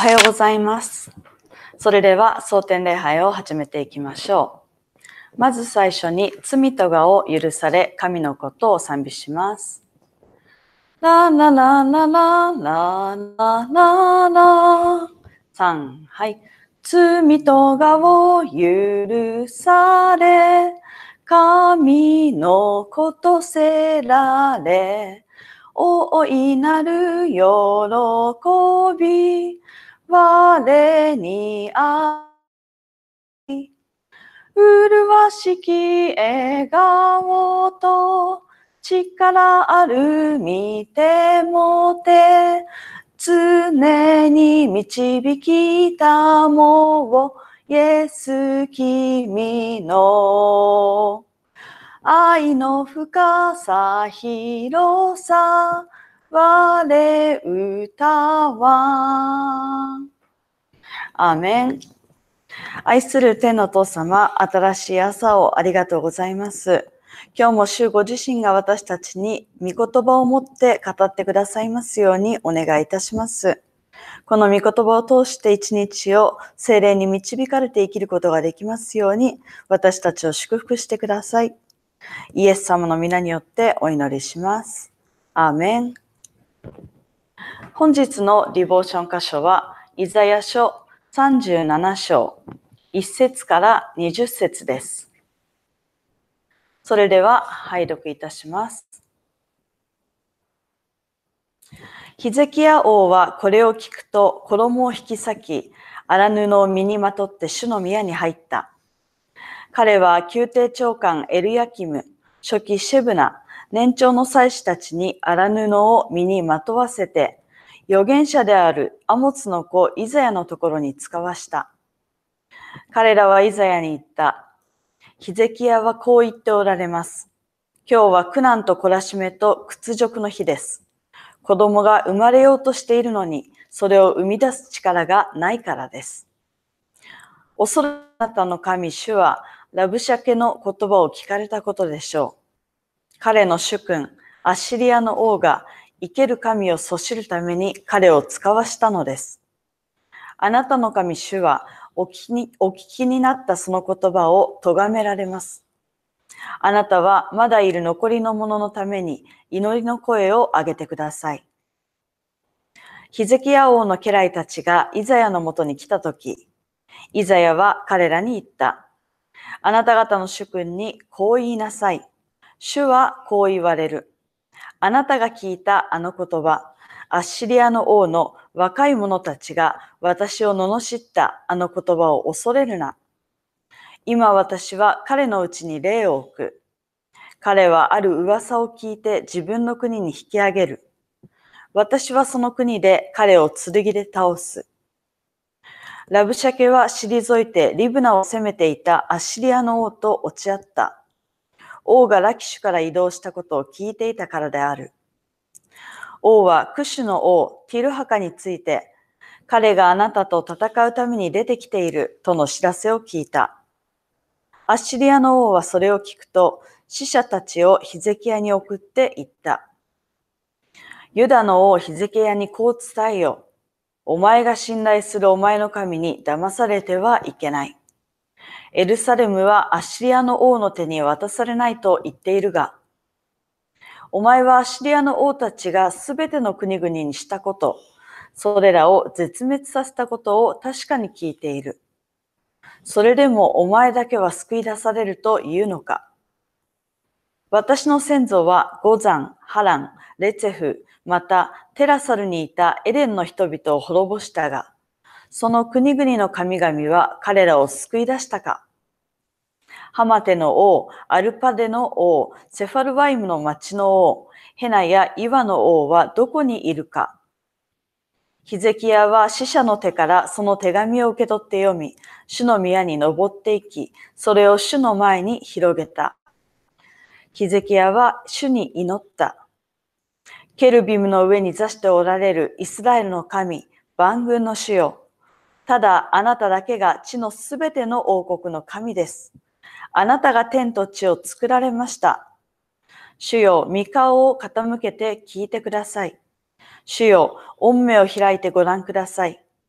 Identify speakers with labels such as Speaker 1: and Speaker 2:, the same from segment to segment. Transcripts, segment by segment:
Speaker 1: はようございます。それでは蒼天礼拝を始めていきましょう。まず最初に罪と我を許され神のことを賛美します。ラララララララララ3、はい。罪と我を許され神のことせられ大いなる喜び我にあり麗しき笑顔と力ある見てもて常に導きたもイエス君の愛の深さ広さ我歌はアーメン。愛する天のお父様、新しい朝をありがとうございます。今日も主ご自身が私たちに御言葉を持って語ってくださいますようにお願いいたします。この御言葉を通して一日を聖霊に導かれて生きることができますように私たちを祝福してください。イエス様の皆によってお祈りします。アーメン。本日のディボーション箇所はイザヤ書37章1節から20節です。それでは拝読いたします。ヒゼキヤ王はこれを聞くと衣を引き裂き、荒布を身にまとって主の宮に入った。彼は宮廷長官エルヤキム、書記シェブナ、年長の祭司たちに荒布を身にまとわせて、預言者であるアモツの子イザヤのところに使わした。彼らはイザヤに言った。ヒゼキヤはこう言っておられます。今日は苦難と懲らしめと屈辱の日です。子供が生まれようとしているのに、それを生み出す力がないからです。恐れあなたの神主は、ラブシャケの言葉を聞かれたことでしょう。彼の主君、アッシリアの王が生ける神をそしるために彼を使わしたのです。あなたの神主はお聞きになったその言葉を咎められます。あなたはまだいる残りの者のために祈りの声を上げてください。ヒゼキヤ王の家来たちがイザヤのもとに来たとき、イザヤは彼らに言った。あなた方の主君にこう言いなさい。主はこう言われる。あなたが聞いたあの言葉、アッシリアの王の若い者たちが私を罵ったあの言葉を恐れるな。今私は彼のうちに霊を置く。彼はある噂を聞いて自分の国に引き上げる。私はその国で彼を剣で倒す。ラブシャケは退いてリブナを攻めていたアッシリアの王と落ち合った。王がラキシュから移動したことを聞いていたからである。王はクシュの王ティルハカについて、彼があなたと戦うために出てきているとの知らせを聞いた。アッシリアの王はそれを聞くと、使者たちをヒゼキヤに送って言った。ユダの王ヒゼキヤにこう伝えよ。お前が信頼するお前の神に騙されてはいけない。エルサレムはアッシリアの王の手に渡されないと言っているが、お前はアッシリアの王たちがすべての国々にしたこと、それらを絶滅させたことを確かに聞いている。それでもお前だけは救い出されるというのか。私の先祖はゴザン、ハラン、レツェフ、またテラサルにいたエデンの人々を滅ぼしたが、その国々の神々は彼らを救い出したか。ハマテの王、アルパデの王、セファルワイムの町の王、ヘナやイワの王はどこにいるか。ヒゼキヤは使者の手からその手紙を受け取って読み、主の宮に登っていき、それを主の前に広げた。ヒゼキヤは主に祈った。ケルビムの上に座しておられるイスラエルの神、万軍の主よ。ただあなただけが地のすべての王国の神です。あなたが天と地を作られました。主よ、御顔を傾けて聞いてください。主よ、御目を開いてご覧ください。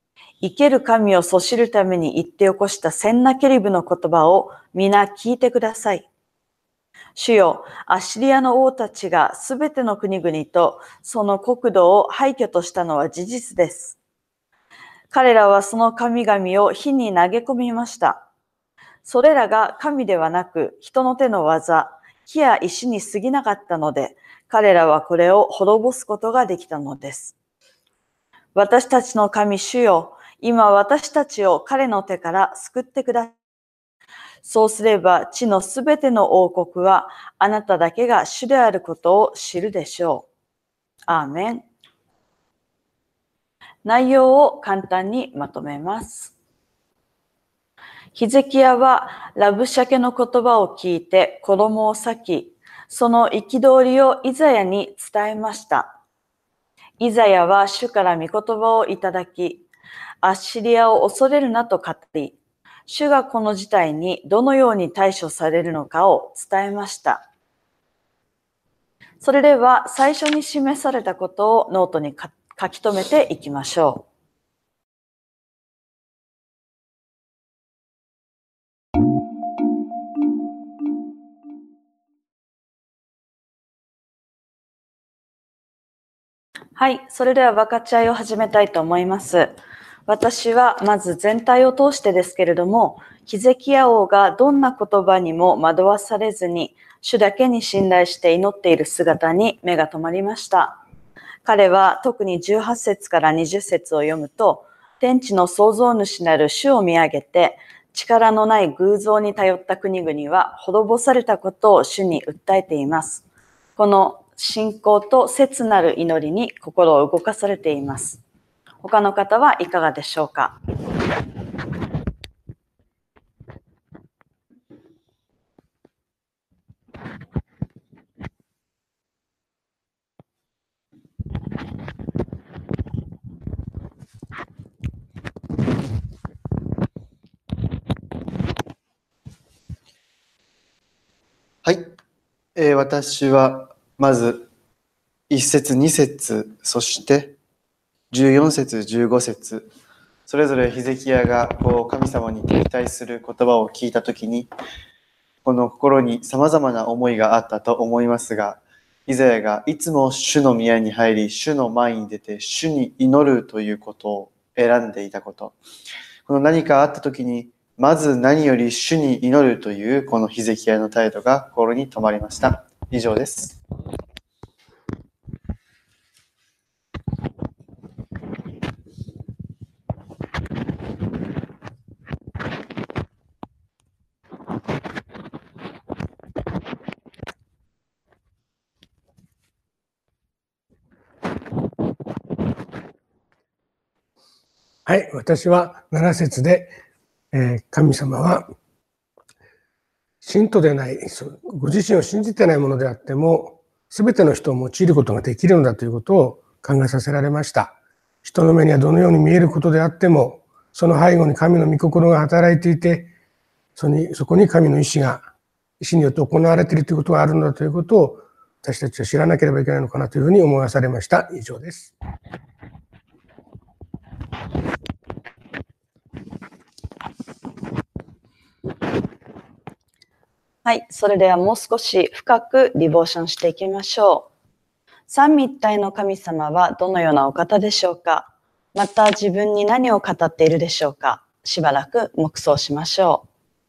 Speaker 1: 生ける神をそしるために言って起こしたセンナケリブの言葉を皆聞いてください。主よ、アッシリアの王たちがすべての国々とその国土を廃墟としたのは事実です。彼らはその神々を火に投げ込みました。それらが神ではなく人の手の技、木や石に過ぎなかったので、彼らはこれを滅ぼすことができたのです。私たちの神主よ、今私たちを彼の手から救ってください。そうすれば地のすべての王国はあなただけが主であることを知るでしょう。アーメン。内容を簡単にまとめます。ヒゼキヤはラブシャケの言葉を聞いて衣を裂き、その憤りをイザヤに伝えました。イザヤは主から御言葉をいただき、アッシリアを恐れるなと語り、主がこの事態にどのように対処されるのかを伝えました。それでは最初に示されたことをノートに書き留めていきましょう。はい、それでは分かち合いを始めたいと思います。私はまず全体を通してですけれども、ヒゼキヤ王がどんな言葉にも惑わされずに、主だけに信頼して祈っている姿に目が留まりました。彼は特に18節から20節を読むと、天地の創造主なる主を見上げて、力のない偶像に頼った国々は滅ぼされたことを主に訴えています。この信仰と切なる祈りに心を動かされています。他の方はいかがでしょうか。
Speaker 2: はい、私はまず1節2節そして14節15節それぞれヒゼキヤが神様に敵対する言葉を聞いたときに、この心にさまざまな思いがあったと思いますが、イザヤがいつも主の宮に入り、主の前に出て主に祈るということを選んでいたこと、この何かあったときにまず何より主に祈るというこのヒゼキヤの態度が心に留まりました。以上です。
Speaker 3: はい、私は7節で、神様は信徒でない、ご自身を信じてないものであっても、すべての人を用いることができるのだということを考えさせられました。人の目にはどのように見えることであっても、その背後に神の御心が働いていて、そこに神の意志によって行われているということがあるのだということを、私たちは知らなければいけないのかなというふうに思わされました。以上です。
Speaker 1: はい、それではもう少し深くディボーションしていきましょう。三位一体の神様はどのようなお方でしょうか。また自分に何を語っているでしょうか。しばらく黙想しましょう。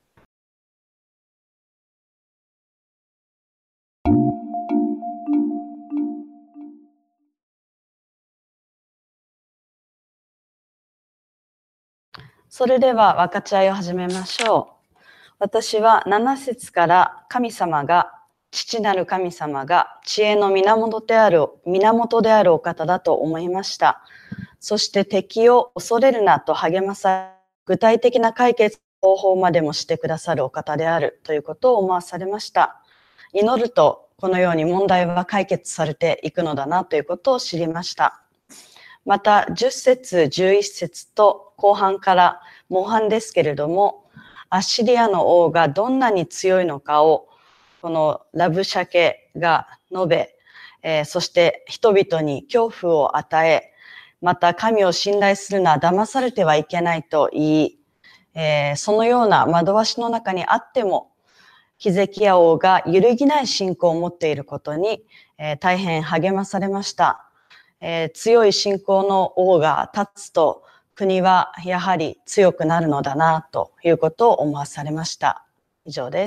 Speaker 1: それでは分かち合いを始めましょう。私は7節から父なる神様が知恵の源であるお方だと思いました。そして敵を恐れるなと励まされ、具体的な解決方法までもしてくださるお方であるということを思わされました。祈るとこのように問題は解決されていくのだなということを知りました。また10節11節と後半から模範ですけれども、アッシリアの王がどんなに強いのかをこのラブシャケが述べ、そして人々に恐怖を与え、 また神を信頼するのは騙されてはいけないと言い、そのような惑わしの中にあっても、ヒゼキヤ王が揺るぎない信仰を持っていることに、大変励まされました。強い信仰の王が立つと、国はやはり強くなるのだなということを思わされました。以上です。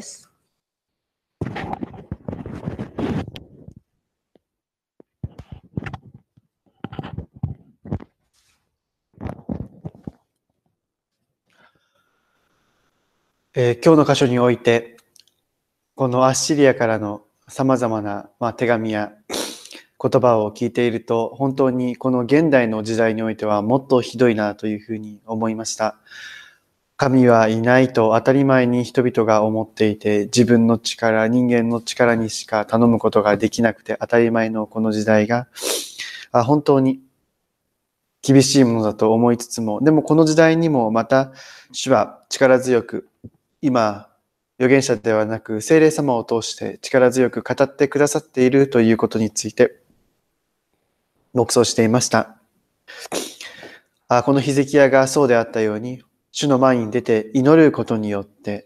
Speaker 2: 今日の箇所において、このアッシリアからのさまざまな手紙や言葉を聞いていると、本当にこの現代の時代においてはもっとひどいなというふうに思いました。神はいないと当たり前に人々が思っていて、自分の力、人間の力にしか頼むことができなくて当たり前のこの時代が本当に厳しいものだと思いつつも、でもこの時代にもまた主は力強く、今預言者ではなく聖霊様を通して力強く語ってくださっているということについて黙想していました。このヒゼキヤがそうであったように、主の前に出て祈ることによって、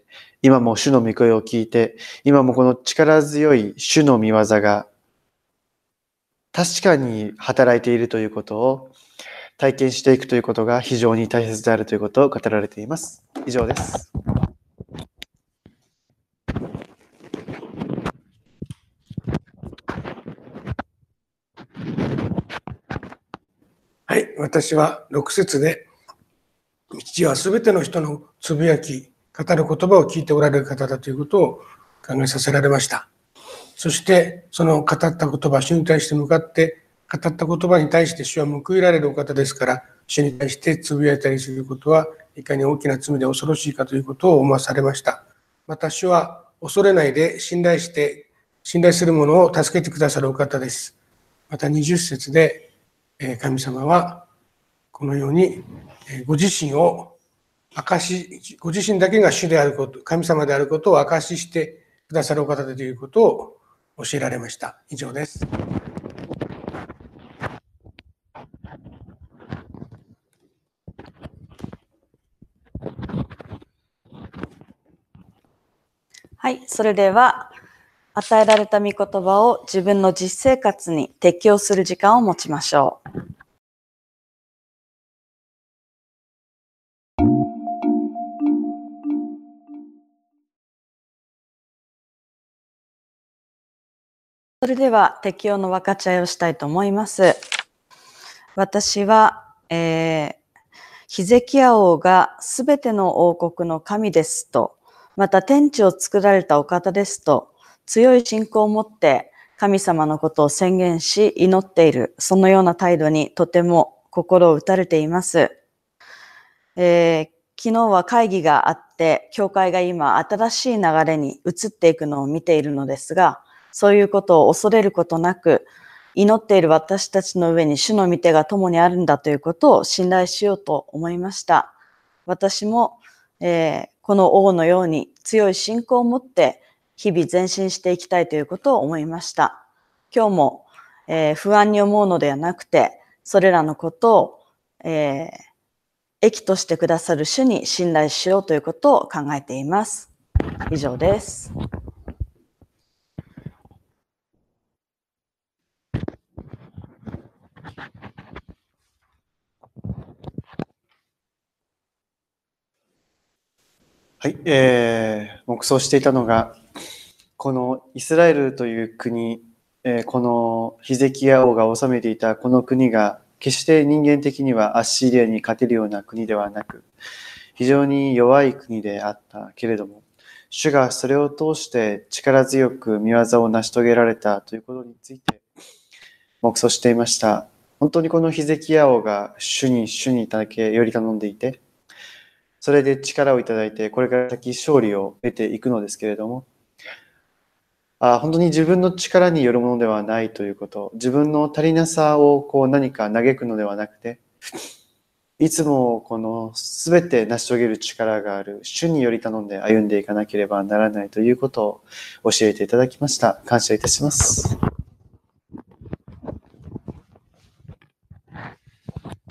Speaker 2: 今も主の御声を聞いて、今もこの力強い主の御業が確かに働いているということを体験していくということが非常に大切であるということを語られています。以上です。
Speaker 3: はい、私は6節で、父はすべての人のつぶやき、語る言葉を聞いておられる方だということを考えさせられました。そしてその語った言葉、主に対して向かって語った言葉に対して主は報いられるお方ですから、主に対してつぶやいたりすることはいかに大きな罪で恐ろしいかということを思わされました。また主は恐れないで信頼する者を助けてくださるお方です。また20節で神様はこのようにご自身だけが主であること、神様であることを証ししてくださるお方だということを教えられました。以上です。
Speaker 1: はい、それでは与えられた御言葉を自分の実生活に適用する時間を持ちましょう。それでは適用の分かち合いをしたいと思います。私は、ヒゼキヤ王がすべての王国の神ですと、また天地を作られたお方ですと、強い信仰を持って神様のことを宣言し祈っている、そのような態度にとても心を打たれています。昨日は会議があって、教会が今新しい流れに移っていくのを見ているのですが、そういうことを恐れることなく、祈っている私たちの上に主の御手が共にあるんだということを信頼しようと思いました。私も、この王のように強い信仰を持って日々前進していきたいということを思いました。今日も、不安に思うのではなくて、それらのことを、益としてくださる主に信頼しようということを考えています。以上です。
Speaker 2: はい、黙想していたのが、このイスラエルという国、このヒゼキヤ王が治めていたこの国が、決して人間的にはアッシリアに勝てるような国ではなく、非常に弱い国であったけれども、主がそれを通して力強く御業を成し遂げられたということについて黙想していました。本当にこのヒゼキヤ王が主にだけより頼んでいて、それで力をいただいて、これから先勝利を得ていくのですけれども、本当に自分の力によるものではないということ、自分の足りなさを何か嘆くのではなくて、いつもこの全て成し遂げる力がある主により頼んで歩んでいかなければならないということを教えていただきました。感謝いたします。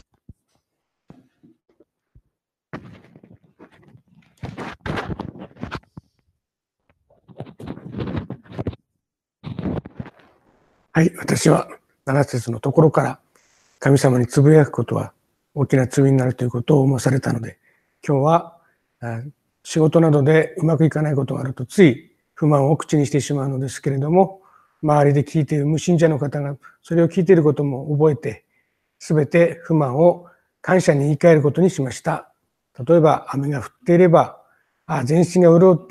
Speaker 3: はい、私は7節のところから神様につぶやくことは大きな罪になるということを思わされたので、今日は仕事などでうまくいかないことがあるとつい不満を口にしてしまうのですけれども、周りで聞いている無信者の方がそれを聞いていることも覚えて、すべて不満を感謝に言い換えることにしました。例えば雨が降っていれば、全身が潤って、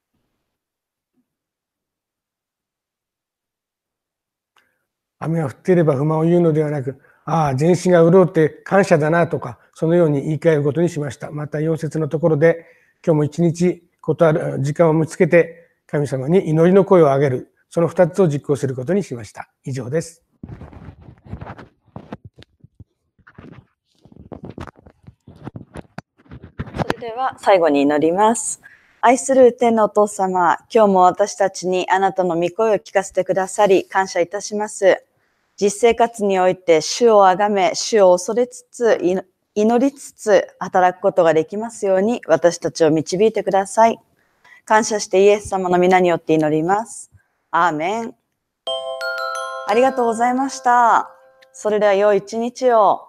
Speaker 3: 雨が降っていれば不満を言うのではなく、全身が潤って感謝だなとか、そのように言い換えることにしました。また4節のところで、今日も一日時間を見つけて神様に祈りの声を上げる、その2つを実行することにしました。以上です。
Speaker 1: それでは最後に祈ります。愛する天のお父様、今日も私たちにあなたの御声を聞かせてくださり感謝いたします。実生活において主をあがめ、主を恐れつつ、祈りつつ働くことができますように私たちを導いてください。感謝してイエス様の皆によって祈ります。アーメン。ありがとうございました。それでは良い一日を。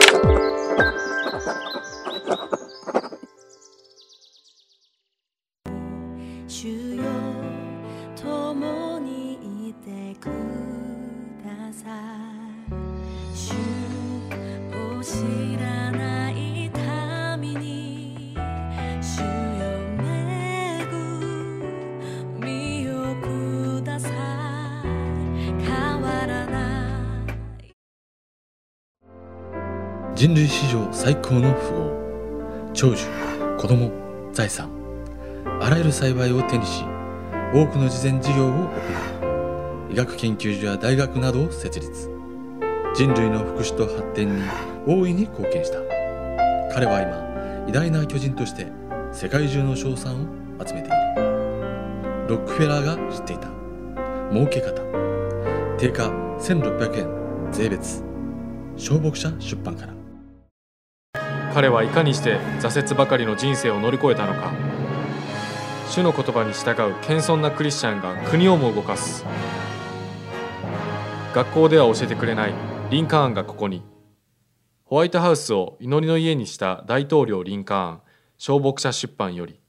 Speaker 4: 主よ、共にいてください。主を知らない民に、主よ、恵みをください。変わらない。
Speaker 5: 人類史上最高の富豪、長寿、子供、財産、あらゆる幸いを手にし、多くの慈善事業を行い、医学研究所や大学などを設立。人類の福祉と発展に大いに貢献した。彼は今、偉大な巨人として世界中の称賛を集めている。ロックフェラーが知っていた儲け方。定価1600円税別。小牧者出版から。
Speaker 6: 彼はいかにして挫折ばかりの人生を乗り越えたのか。主の言葉に従う謙遜なクリスチャンが国をも動かす。学校では教えてくれないリンカーンがここに。ホワイトハウスを祈りの家にした大統領リンカーン、小牧者出版より。